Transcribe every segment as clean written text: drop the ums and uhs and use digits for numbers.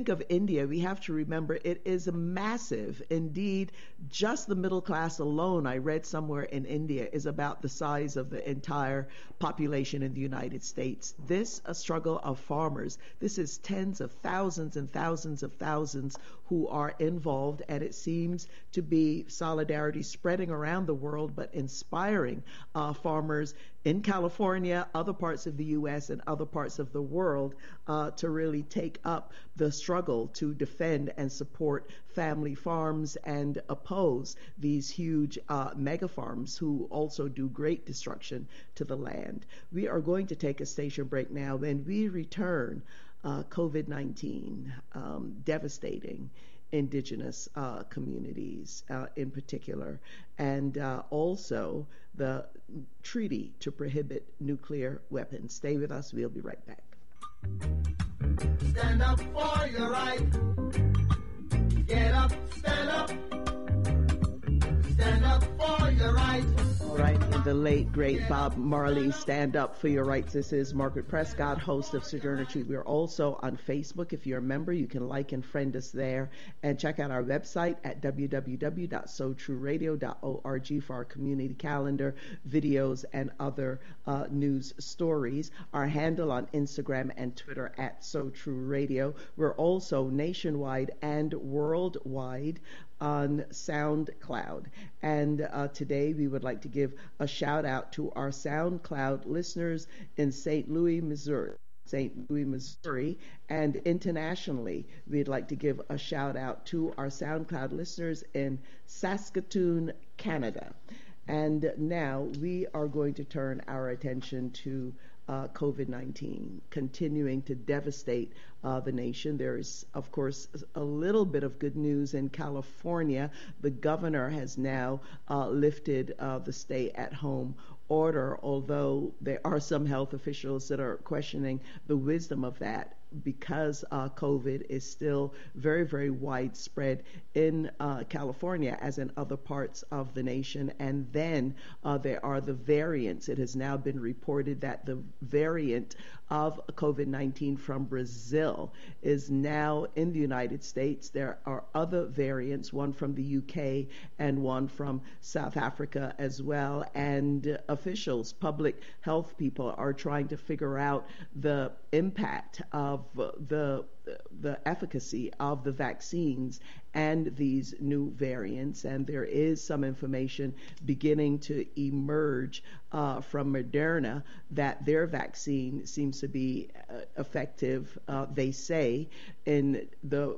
think of India, we have to remember it is massive. Indeed, just the middle class alone, I read somewhere in India, is about the size of the entire population in the United States. This a struggle of farmers. This is tens of thousands and thousands of thousands who are involved, and it seems to be solidarity spreading around the world, but inspiring farmers in California, other parts of the U.S., and other parts of the world to really take up the struggle to defend and support family farms and oppose these huge mega farms who also do great destruction to the land. We are going to take a station break now. When we return, COVID-19 devastating indigenous communities in particular, and also the treaty to prohibit nuclear weapons. Stay with us. We'll be right back. Stand up for your right. Get up, stand up. Stand up for your right. All right, the late, great Bob Marley, Stand Up for Your Rights. This is Margaret Prescott, host of Sojourner Truth. We're also on Facebook. If you're a member, you can like and friend us there. And check out our website at www.sotrueradio.org for our community calendar, videos, and other news stories. Our handle on Instagram and Twitter at SoTrueRadio. We're also nationwide and worldwide on SoundCloud. And today we would like to give a shout out to our SoundCloud listeners in St. Louis, Missouri. And internationally, we'd like to give a shout out to our SoundCloud listeners in Saskatoon, Canada. And now we are going to turn our attention to COVID-19 continuing to devastate the nation. There is, of course, a little bit of good news in California. The governor has now lifted the stay-at-home order, although there are some health officials that are questioning the wisdom of that, because COVID is still very, very widespread in California as in other parts of the nation. And then there are the variants. It has now been reported that the variant of COVID-19 from Brazil is now in the United States. There are other variants, one from the UK and one from South Africa as well. And officials, public health people, are trying to figure out the impact of the efficacy of the vaccines and these new variants. And there is some information beginning to emerge from Moderna that their vaccine seems to be effective, they say, in the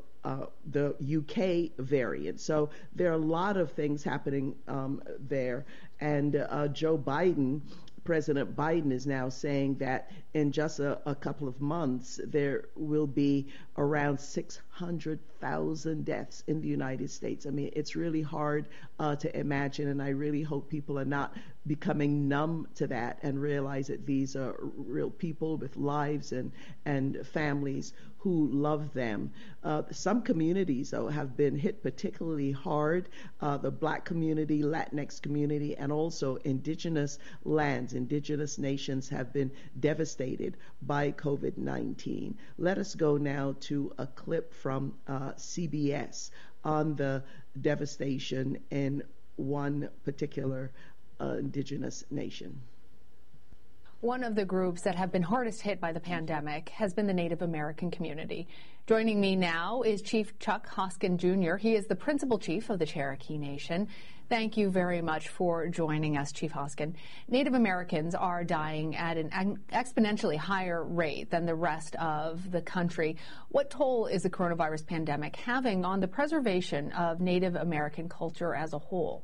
UK variant. So there are a lot of things happening there. And Joe Biden, President Biden, is now saying that in just a couple of months, there will be around 600,000 deaths in the United States. I mean, it's really hard to imagine, and I really hope people are not becoming numb to that and realize that these are real people with lives and families who love them. Some communities, though, have been hit particularly hard. The Black community, Latinx community, and also indigenous lands, indigenous nations have been devastated by COVID-19. Let us go now to a clip from CBS on the devastation in one particular indigenous nation. One of the groups that have been hardest hit by the pandemic has been the Native American community. Joining me now is Chief Chuck Hoskin Jr. He is the principal chief of the Cherokee Nation. Thank you very much for joining us, Chief Hoskin. Native Americans are dying at an exponentially higher rate than the rest of the country. What toll is the coronavirus pandemic having on the preservation of Native American culture as a whole?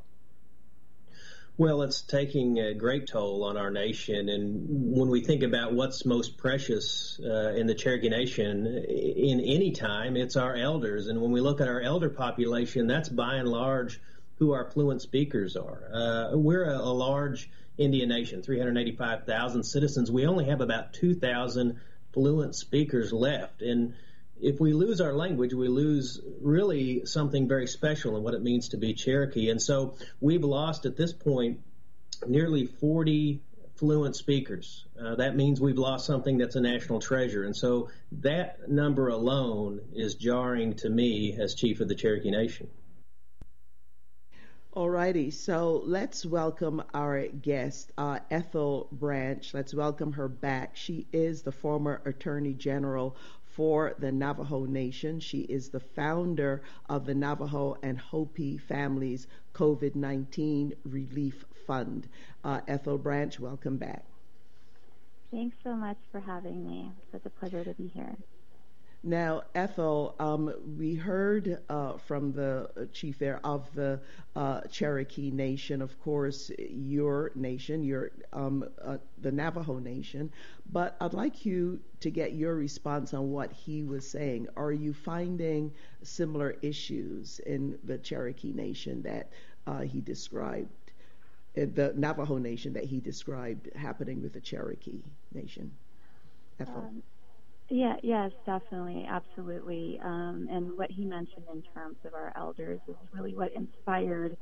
Well, it's taking a great toll on our nation. And when we think about what's most precious in the Cherokee Nation in any time, it's our elders. And when we look at our elder population, that's by and large who our fluent speakers are. We're a large Indian nation, 385,000 citizens. We only have about 2,000 fluent speakers left. And if we lose our language, we lose really something very special in what it means to be Cherokee. And so we've lost at this point nearly 40 fluent speakers. That means we've lost something that's a national treasure. And so that number alone is jarring to me as chief of the Cherokee Nation. All righty, so let's welcome our guest, Ethel Branch. Let's welcome her back. She is the former Attorney General for the Navajo Nation. She is the founder of the Navajo and Hopi Families COVID-19 Relief Fund. Ethel Branch, welcome back. Thanks so much for having me. It's such a pleasure to be here. Now, Ethel, we heard from the chief there of the Cherokee Nation, of course, your nation, the Navajo Nation, but I'd like you to get your response on what he was saying. Are you finding similar issues in the Cherokee Nation that he described, the Navajo Nation that he described happening with the Cherokee Nation? Ethel. Yes, definitely, absolutely. And what he mentioned in terms of our elders is really what inspired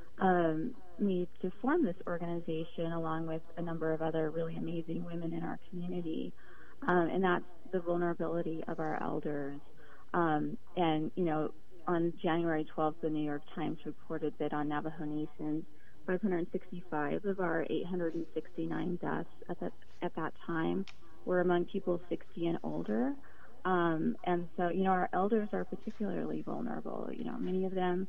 me to form this organization, along with a number of other really amazing women in our community. And that's the vulnerability of our elders. And, on January 12th, the New York Times reported that on Navajo Nation, 565 of our 869 deaths at that time were among people 60 and older. And so, our elders are particularly vulnerable. Many of them,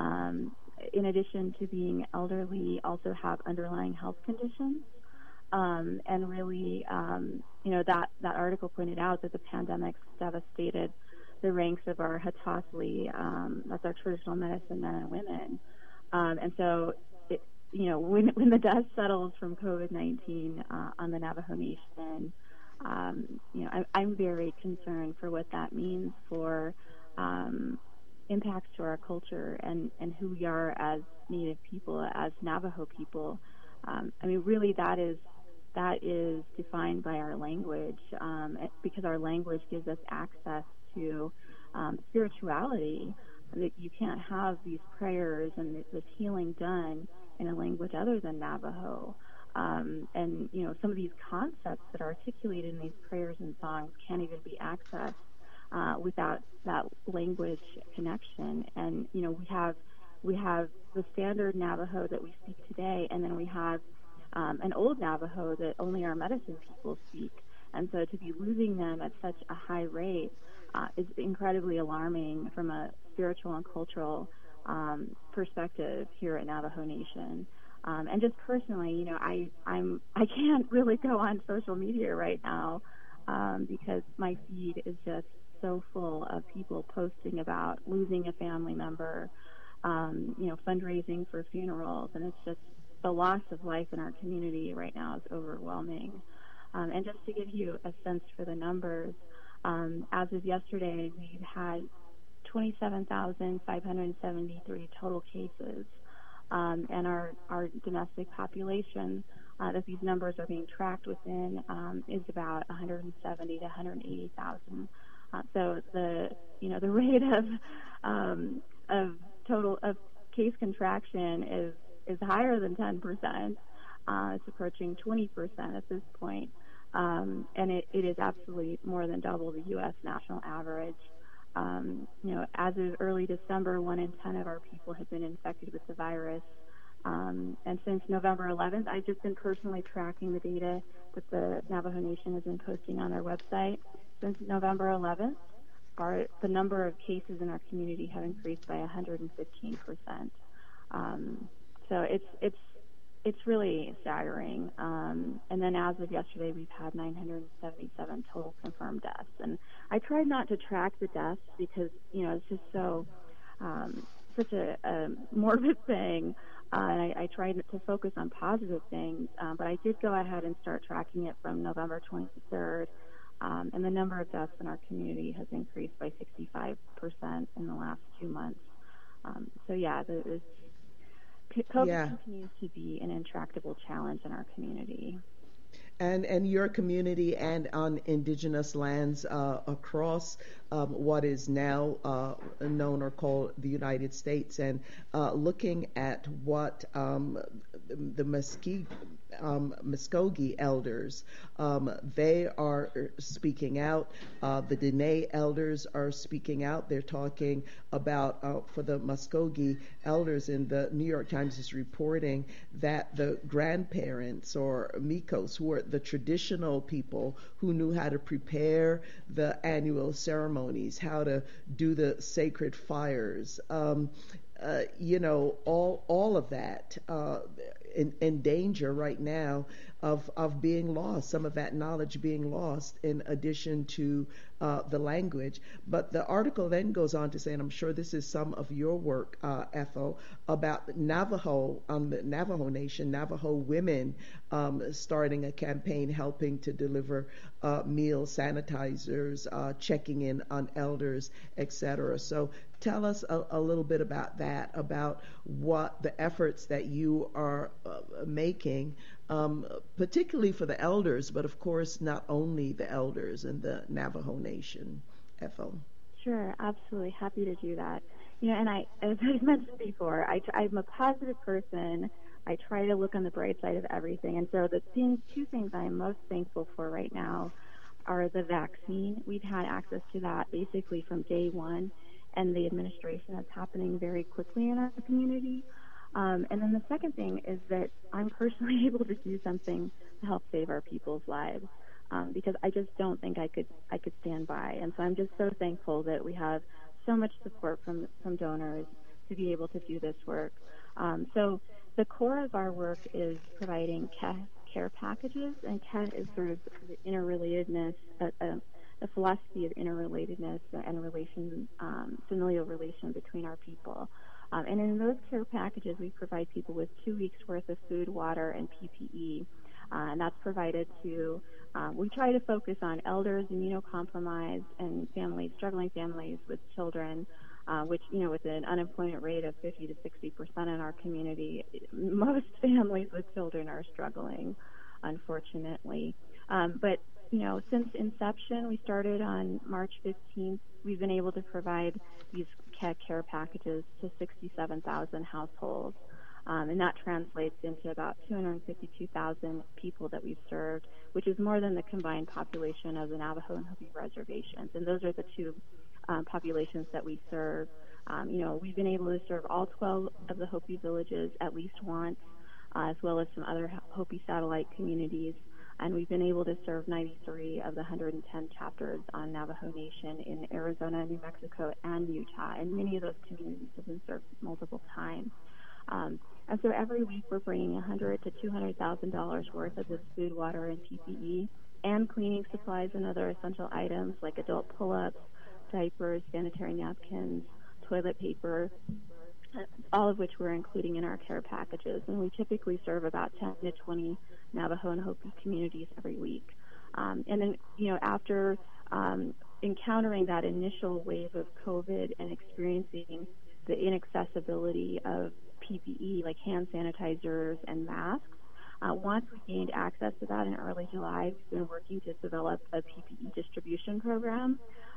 in addition to being elderly, also have underlying health conditions. And really, that article pointed out that the pandemic devastated the ranks of our Hatasli, that's our traditional medicine men and women. And so, when the dust settles from COVID-19 on the Navajo Nation, I'm very concerned for what that means for impacts to our culture and who we are as Native people, as Navajo people. Really, that is defined by our language, because our language gives us access to spirituality. That you can't have these prayers and this healing done in a language other than Navajo. And some of these concepts that are articulated in these prayers and songs can't even be accessed without that language connection. And we have the standard Navajo that we speak today, and then we have an old Navajo that only our medicine people speak. And so to be losing them at such a high rate is incredibly alarming from a spiritual and cultural perspective here at Navajo Nation. And just personally, I can't really go on social media right now because my feed is just so full of people posting about losing a family member, fundraising for funerals, and it's just the loss of life in our community right now is overwhelming. And just to give you a sense for the numbers, as of yesterday, we've had 27,573 total cases. And our domestic population that these numbers are being tracked within is about 170 to 180,000. So the rate of total of case contraction is higher than 10%. It's approaching 20% at this point, and it is absolutely more than double the U.S. national average. As of early December, 1 in 10 of our people have been infected with the virus. And since November 11th, I've just been personally tracking the data that the Navajo Nation has been posting on their website. Since November 11th, the number of cases in our community have increased by 115%. So it's really staggering. And then as of yesterday, we've had 977 total confirmed deaths. And I tried not to track the deaths because, it's just such a morbid thing. And I tried to focus on positive things. But I did go ahead and start tracking it from November 23rd. And the number of deaths in our community has increased by 65% in the last 2 months. COVID continues to be an intractable challenge in our community. And your community and on indigenous lands across what is now known or called the United States, and looking at what the Mesquite Muskogee elders. They are speaking out. The Dene elders are speaking out. They're talking about, for the Muskogee elders, in the New York Times is reporting that the grandparents, or Mikos, who are the traditional people who knew how to prepare the annual ceremonies, how to do the sacred fires, all of that in danger right now of being lost, some of that knowledge being lost, in addition to the language. But the article then goes on to say, and I'm sure this is some of your work, Ethel, about Navajo, the Navajo Nation, Navajo women starting a campaign helping to deliver meals, sanitizers, checking in on elders, etc. So tell us a little bit about that, about what the efforts that you are making, particularly for the elders, but of course not only the elders in the Navajo Nation. Ethel. Sure, absolutely. Happy to do that. And as I mentioned before, I'm a positive person. I try to look on the bright side of everything. And so the two things I'm most thankful for right now are the vaccine. We've had access to that basically from day one, and the administration is happening very quickly in our community. And then the second thing is that I'm personally able to do something to help save our people's lives, because I just don't think I could stand by. And so I'm just so thankful that we have so much support from donors to be able to do this work. So the core of our work is providing care packages, and KEH is sort of the interrelatedness, a philosophy of interrelatedness and familial relation between our people. And in those care packages, we provide people with 2 weeks worth of food, water, and PPE. And that's provided to, we try to focus on elders, immunocompromised, and families, struggling families with children, which, with an unemployment rate of 50 to 60% in our community, most families with children are struggling, unfortunately. But since inception, we started on March 15th, we've been able to provide these care packages to 67,000 households. And that translates into about 252,000 people that we've served, which is more than the combined population of the Navajo and Hopi reservations. And those are the two populations that we serve. We've been able to serve all 12 of the Hopi villages at least once, as well as some other Hopi satellite communities. And we've been able to serve 93 of the 110 chapters on Navajo Nation in Arizona, New Mexico, and Utah. And many of those communities have been served multiple times. And so every week we're bringing $100,000 to $200,000 worth of this food, water, and PPE, and cleaning supplies and other essential items like adult pull-ups, diapers, sanitary napkins, toilet paper, all of which we're including in our care packages. And we typically serve about 10 to 20 Navajo and Hopi communities every week. And then, after encountering that initial wave of COVID and experiencing the inaccessibility of PPE, like hand sanitizers and masks, once we gained access to that in early July, we've been working to develop a PPE distribution program.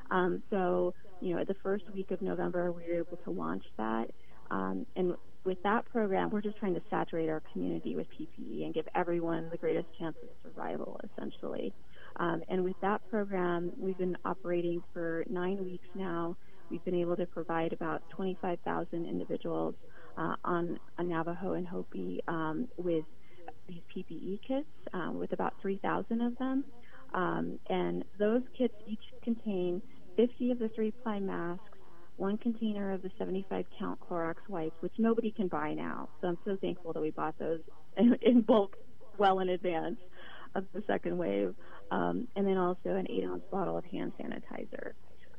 So, the first week of November, we were able to launch that. And with that program, we're just trying to saturate our community with PPE and give everyone the greatest chance of survival, essentially. And with that program, we've been operating for 9 weeks now. We've been able to provide about 25,000 individuals on Navajo and Hopi with these PPE kits, with about 3,000 of them. And those kits each contain 50 of the 3-ply masks, 1 container of the 75-count Clorox wipes, which nobody can buy now. So I'm so thankful that we bought those in bulk well in advance of the second wave. And then also an 8-ounce bottle of hand sanitizer.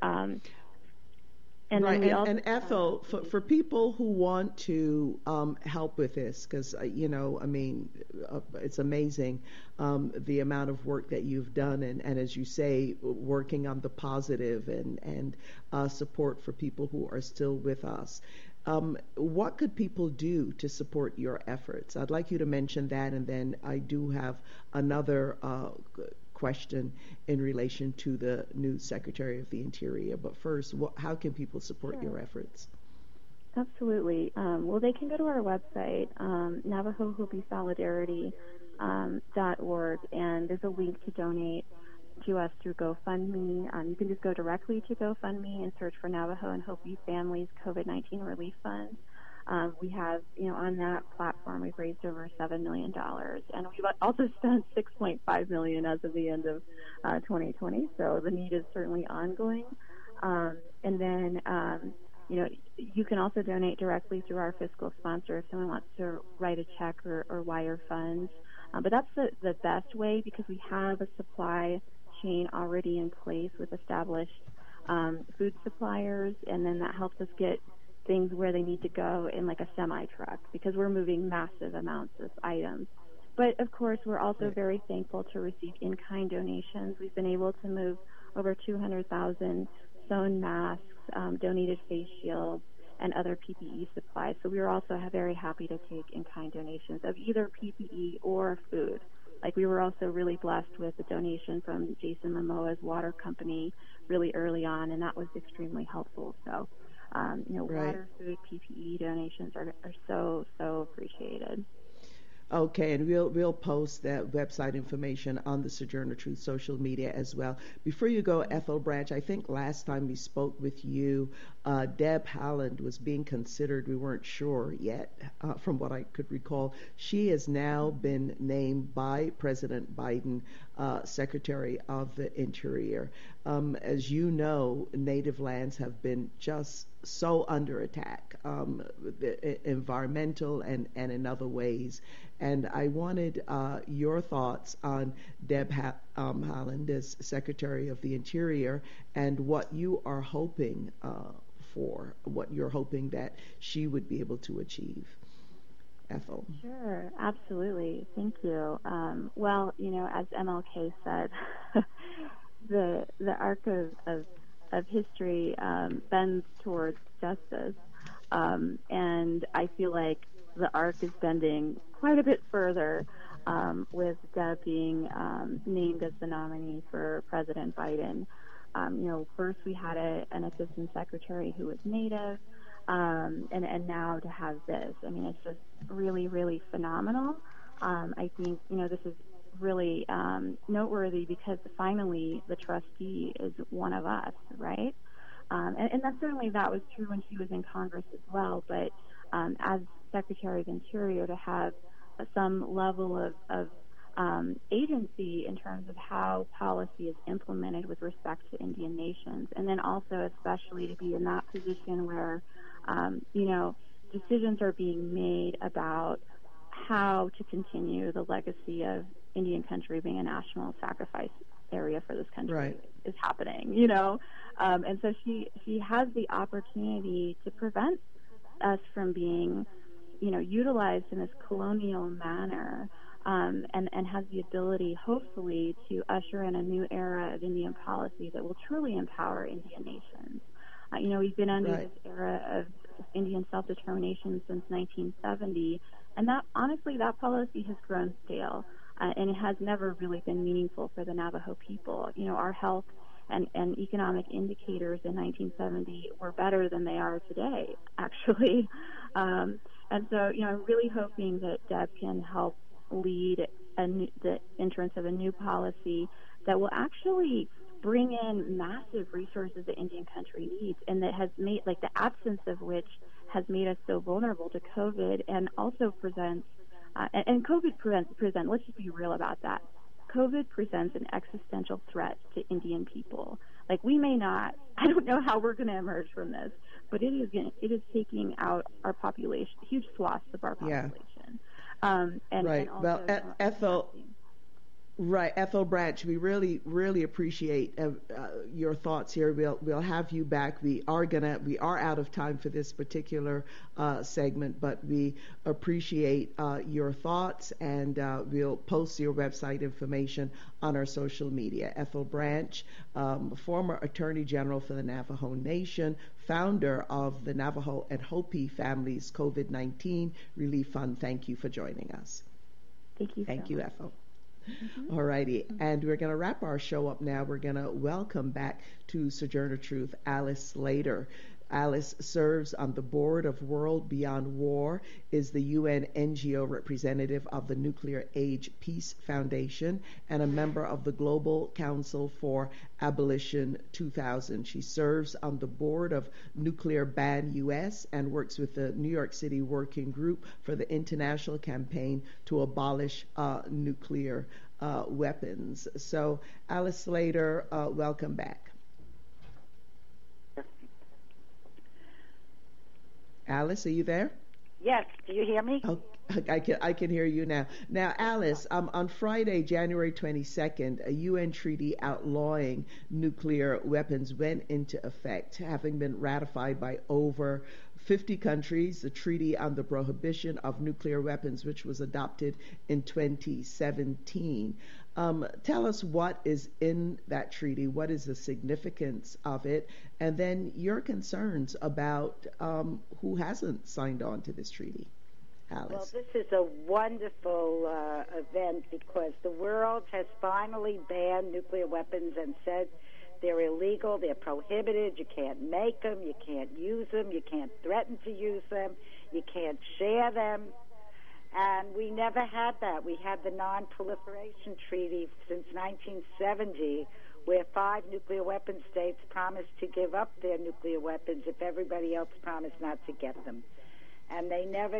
And right, and Ethel, for people who want to help with this, because it's amazing the amount of work that you've done, and as you say, working on the positive and support for people who are still with us. What could people do to support your efforts? I'd like you to mention that, and then I do have another question in relation to the new Secretary of the Interior. But first, how can people support your efforts? Absolutely. Well, they can go to our website, Navajo Hopi Solidarity, .org, and there's a link to donate to us through GoFundMe. You can just go directly to GoFundMe and search for Navajo and Hopi Families COVID-19 Relief Fund. We have, on that platform, we've raised over $7 million, and we've also spent $6.5 million as of the end of 2020. So the need is certainly ongoing. And then, you can also donate directly through our fiscal sponsor if someone wants to write a check or wire funds. But that's the best way, because we have a supply chain already in place with established food suppliers, and then that helps us get things where they need to go in like a semi-truck, because we're moving massive amounts of items. But of course, we're also very thankful to receive in-kind donations. We've been able to move over 200,000 sewn masks, donated face shields, and other PPE supplies. So we are also very happy to take in-kind donations of either PPE or food. Like, we were also really blessed with a donation from Jason Momoa's water company really early on, and that was extremely helpful. So, water, food, PPE donations are so appreciated. Okay, and we'll post that website information on the Sojourner Truth social media as well. Before you go, Ethel Branch, I think last time we spoke with you, Deb Haaland was being considered. We weren't sure yet, from what I could recall. She has now been named by President Biden Secretary of the Interior. As you know, native lands have been just so under attack, environmental and in other ways. And I wanted your thoughts on Deb Haaland as Secretary of the Interior, and what you are hoping for, what you're hoping that she would be able to achieve. Ethel. Sure, absolutely. Thank you. Well, as MLK said, the arc of history bends towards justice, and I feel like the arc is bending quite a bit further with Deb being named as the nominee for President Biden. First we had an assistant secretary who was Native, and now to have this, I mean, it's just really, really phenomenal. I think, this is really noteworthy, because finally the trustee is one of us, right? And that was true when she was in Congress as well, but as Secretary of Interior, to have some level of agency in terms of how policy is implemented with respect to Indian nations, and then also especially to be in that position where, decisions are being made about how to continue the legacy of Indian country being a national sacrifice area for this country is happening, and so she has the opportunity to prevent us from being, utilized in this colonial manner, and has the ability, hopefully, to usher in a new era of Indian policy that will truly empower Indian nations. We've been under this era of Indian self-determination since 1970, and that policy has grown stale, and it has never really been meaningful for the Navajo people. Our health and economic indicators in 1970 were better than they are today, actually. And so, I'm really hoping that Deb can help lead the entrance of a new policy that will actually bring in massive resources that Indian country needs, and that has made, the absence of which has made us so vulnerable to COVID, and also presents, and COVID presents, let's just be real about that. COVID presents an existential threat to Indian people. We may not, I don't know how we're going to emerge from this, but it is taking out our population, huge swaths of our population. And well, Ethel. Right, Ethel Branch, we really appreciate your thoughts here. We'll have you back. We are out of time for this particular segment, but we appreciate your thoughts, and we'll post your website information on our social media. Ethel Branch, former Attorney General for the Navajo Nation, founder of the Navajo and Hopi Families COVID-19 Relief Fund. Thank you for joining us. Thank you. Thank you, Ethel. All righty, and we're going to wrap our show up now. We're going to welcome back to Sojourner Truth Alice Slater. Alice serves on the board of World Beyond War, is the UN NGO representative of the Nuclear Age Peace Foundation, and a member of the Global Council for Abolition 2000. She serves on the board of Nuclear Ban US and works with the New York City Working Group for the International Campaign to Abolish Nuclear Weapons. So, Alice Slater, welcome back. Alice, are you there? Yes. Do you hear me? Oh, I can hear you now. Now, Alice, on Friday, January 22nd, a UN treaty outlawing nuclear weapons went into effect, having been ratified by over 50 countries. The Treaty on the Prohibition of Nuclear Weapons, which was adopted in 2017. Tell us what is in that treaty, what is the significance of it, and then your concerns about who hasn't signed on to this treaty. Alice. Well, this is a wonderful event because the world has finally banned nuclear weapons and said they're illegal, they're prohibited, you can't make them, you can't use them, you can't threaten to use them, you can't share them. And we never had that. We had the Non-Proliferation Treaty since 1970, where 5 nuclear weapon states promised to give up their nuclear weapons if everybody else promised not to get them. And they never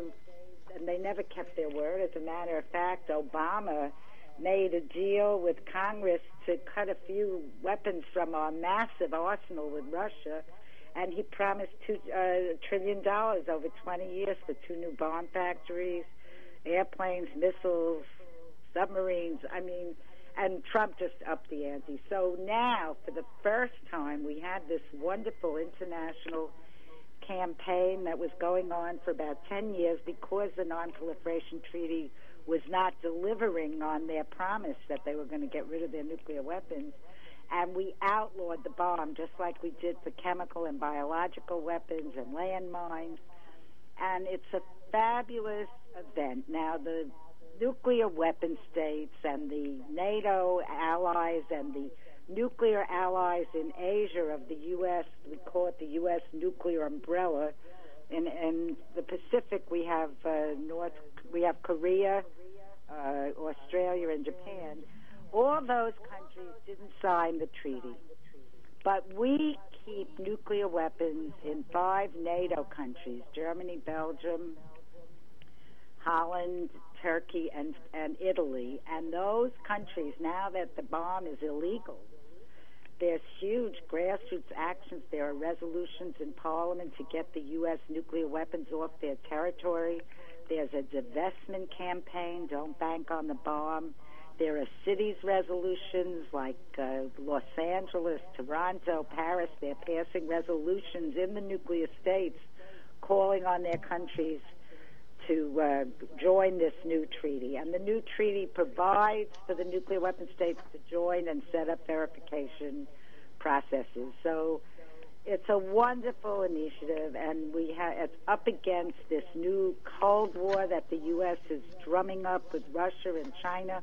kept their word. As a matter of fact, Obama made a deal with Congress to cut a few weapons from our massive arsenal with Russia, and he promised $2 trillion over 20 years for 2 new bomb factories, airplanes, missiles, submarines. And Trump just upped the ante. So now, for the first time, we had this wonderful international campaign that was going on for about 10 years because the Non-Proliferation Treaty was not delivering on their promise that they were going to get rid of their nuclear weapons. And we outlawed the bomb just like we did for chemical and biological weapons and landmines. And it's a fabulous event. Now, the nuclear weapon states and the NATO allies and the nuclear allies in Asia of the U.S., we call it the U.S. nuclear umbrella. In the Pacific, we have Korea, Australia, and Japan. All those countries didn't sign the treaty. But we keep nuclear weapons in 5 NATO countries, Germany, Belgium, Holland, Turkey, and Italy. And those countries, now that the bomb is illegal, there's huge grassroots actions. There are resolutions in Parliament to get the U.S. nuclear weapons off their territory. There's a divestment campaign, don't bank on the bomb. There are cities resolutions like Los Angeles, Toronto, Paris. They're passing resolutions in the nuclear states calling on their countries to join this new treaty. And the new treaty provides for the nuclear weapon states to join and set up verification processes. So it's a wonderful initiative, and it's up against this new Cold War that the U.S. is drumming up with Russia and China.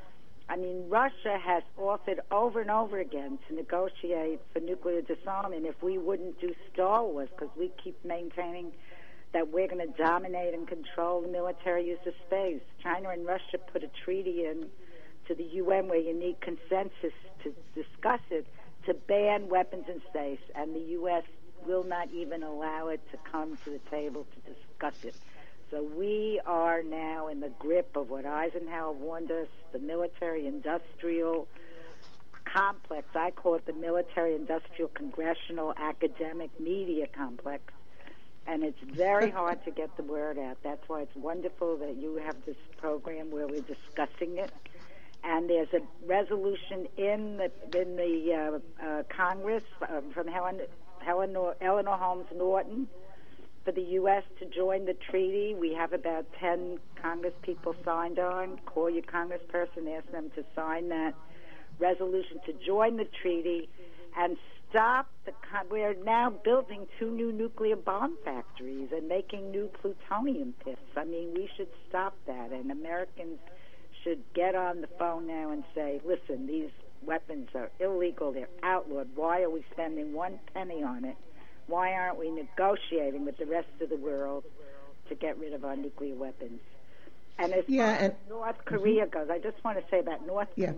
Russia has offered over and over again to negotiate for nuclear disarmament if we wouldn't do Star Wars, because we keep maintaining that we're going to dominate and control the military use of space. China and Russia put a treaty in to the UN where you need consensus to discuss it, to ban weapons in space, and the U.S. will not even allow it to come to the table to discuss it. So we are now in the grip of what Eisenhower warned us, the military-industrial complex. I call it the military-industrial congressional academic media complex. And it's very hard to get the word out. That's why it's wonderful that you have this program where we're discussing it. And there's a resolution in the Congress from Eleanor Holmes Norton for the U.S. to join the treaty. We have about 10 Congress people signed on. Call your congressperson, ask them to sign that resolution to join the treaty and stop we're now building 2 new nuclear bomb factories and making new plutonium pits. We should stop that, and Americans should get on the phone now and say, listen, these weapons are illegal, they're outlawed. Why are we spending 1 penny on it Why aren't we negotiating with the rest of the world to get rid of our nuclear weapons? And as far as North Korea goes, I just want to say about North Korea,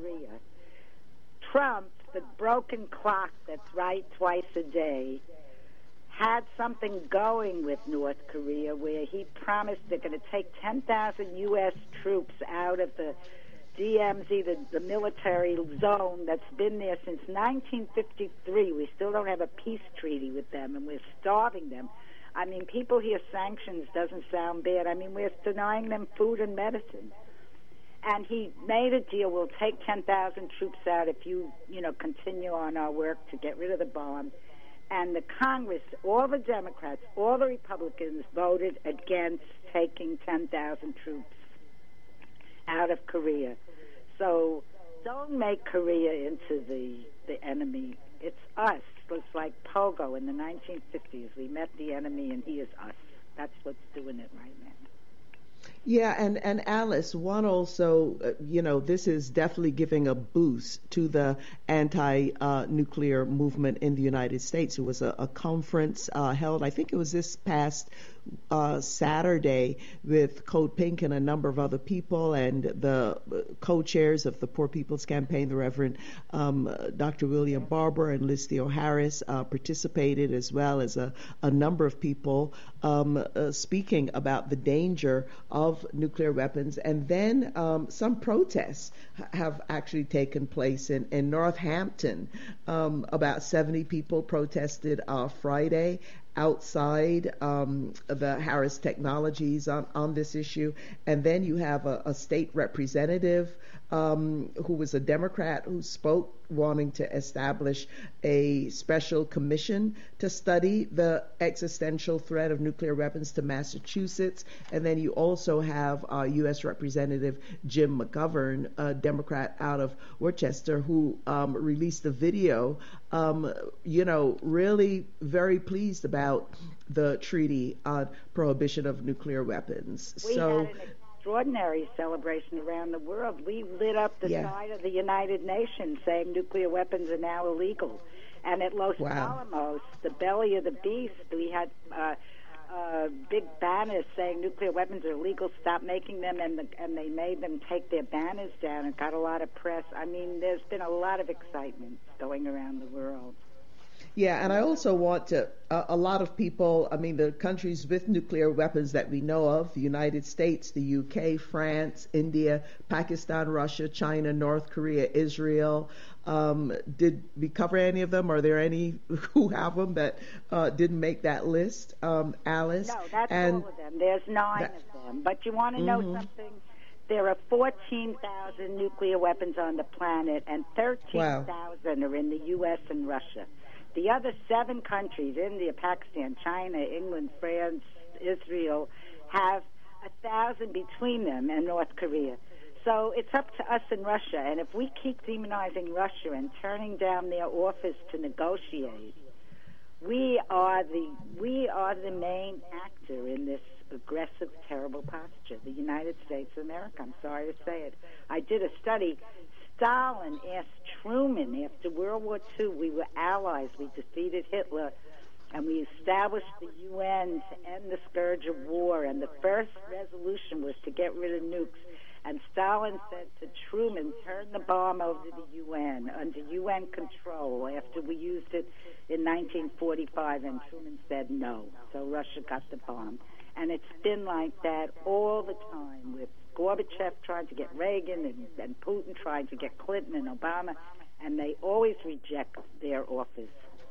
Trump, the broken clock that's right twice a day, had something going with North Korea where he promised they're going to take 10,000 U.S. troops out of the DMZ, the military zone that's been there since 1953. We still don't have a peace treaty with them, and we're starving them. I mean, people hear sanctions doesn't sound bad. I mean, we're denying them food and medicine. And he made a deal, we'll take 10,000 troops out if you continue on our work to get rid of the bomb. And the Congress, all the Democrats, all the Republicans voted against taking 10,000 troops out of Korea. So don't make Korea into the enemy. It's us. It's like Pogo in the 1950s. We met the enemy and he is us. That's what's doing it right now. Yeah, and Alice, one also, this is definitely giving a boost to the anti-nuclear movement in the United States. It was a conference held, I think it was this past Saturday, with Code Pink and a number of other people, and the co-chairs of the Poor People's Campaign, the Reverend Dr. William Barber and Liz Theo Harris participated, as well as a number of people speaking about the danger of nuclear weapons. And then some protests have actually taken place in Northampton. About 70 people protested Friday outside the Harris Technologies on this issue. And then you have a state representative who was a Democrat who spoke, wanting to establish a special commission to study the existential threat of nuclear weapons to Massachusetts. And then you also have U.S. Representative Jim McGovern, a Democrat out of Worcester, who released a video, really very pleased about the treaty on prohibition of nuclear weapons. We had an extraordinary celebration around the world. We lit up the side of the United Nations saying nuclear weapons are now illegal. And at Los Alamos, the belly of the beast, we had big banners saying nuclear weapons are illegal, stop making them, and they made them take their banners down. It got a lot of press. I mean, there's been a lot of excitement going around the world. Yeah, and I also want to, a lot of people, the countries with nuclear weapons that we know of, the United States, the UK, France, India, Pakistan, Russia, China, North Korea, Israel. Did we cover any of them? Are there any who have them that didn't make that list, Alice? No, that's all of them. There's 9 of them. But you want to know something? There are 14,000 nuclear weapons on the planet, and 13,000 are in the U.S. and Russia. The other 7 countries, India, Pakistan, China, England, France, Israel, have 1,000 between them, and North Korea. So it's up to us in Russia. And if we keep demonizing Russia and turning down their offers to negotiate, we are the main actor in this aggressive, terrible posture, the United States of America. I'm sorry to say it. I did a study. Stalin asked Truman after World War II, we were allies, we defeated Hitler, and we established the UN to end the scourge of war, and the first resolution was to get rid of nukes. And Stalin said to Truman, turn the bomb over to the UN, under UN control, after we used it in 1945, and Truman said no. So Russia got the bomb. And it's been like that all the time, with Gorbachev trying to get Reagan and Putin trying to get Clinton and Obama, and they always reject their offers.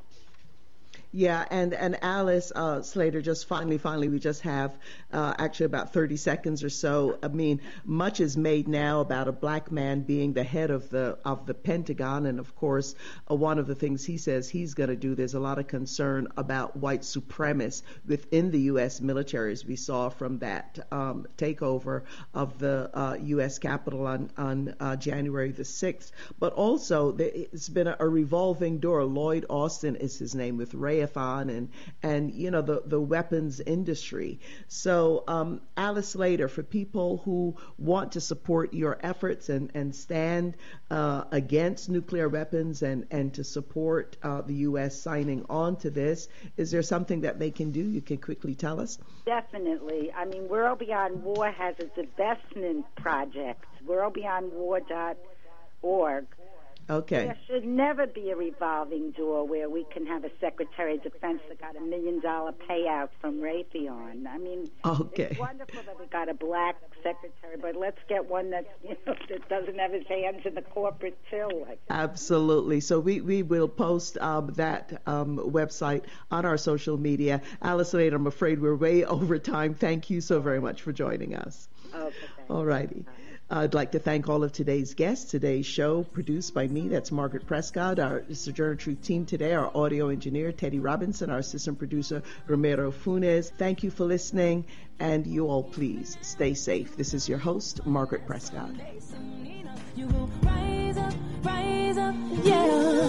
Yeah, and Alice Slater, just finally, we just have actually about 30 seconds or so. Much is made now about a black man being the head of the Pentagon, and of course, one of the things he says he's going to do. There's a lot of concern about white supremacists within the U.S. military, as we saw from that takeover of the U.S. Capitol on January the 6th. But also, it's been a revolving door. Lloyd Austin is his name, with Ray Raytheon and the weapons industry. So Alice Slater, for people who want to support your efforts and stand against nuclear weapons and to support the U.S. signing on to this, is there something that they can do? You can quickly tell us. Definitely. I mean, World Beyond War has its investment projects, worldbeyondwar.org. Okay. There should never be a revolving door where we can have a Secretary of Defense that got $1 million payout from Raytheon. I mean, It's wonderful that we got a black secretary, but let's get one that that doesn't have his hands in the corporate till. Absolutely. So we will post that website on our social media. Alice Slater, I'm afraid we're way over time. Thank you so very much for joining us. Okay. All righty. I'd like to thank all of today's guests. Today's show produced by me, that's Margaret Prescott, our Sojourner Truth team today, our audio engineer, Teddy Robinson, our assistant producer, Romero Funes. Thank you for listening, and you all please stay safe. This is your host, Margaret Prescott. You will rise up, yeah.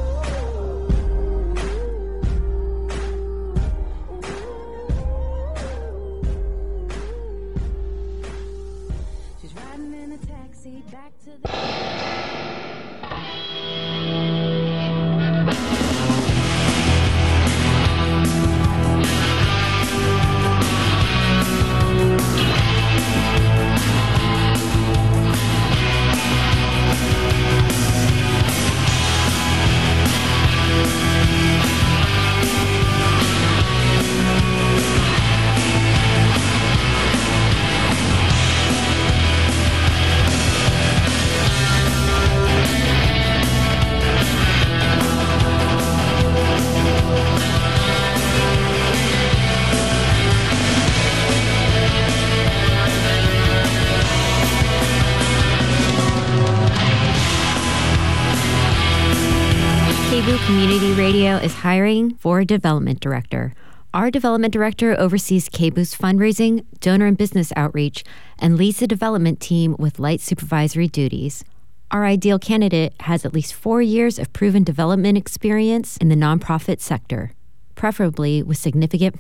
Back to the KBOO Community Radio is hiring for a development director. Our development director oversees KBOO's fundraising, donor and business outreach, and leads the development team with light supervisory duties. Our ideal candidate has at least 4 years of proven development experience in the nonprofit sector, preferably with significant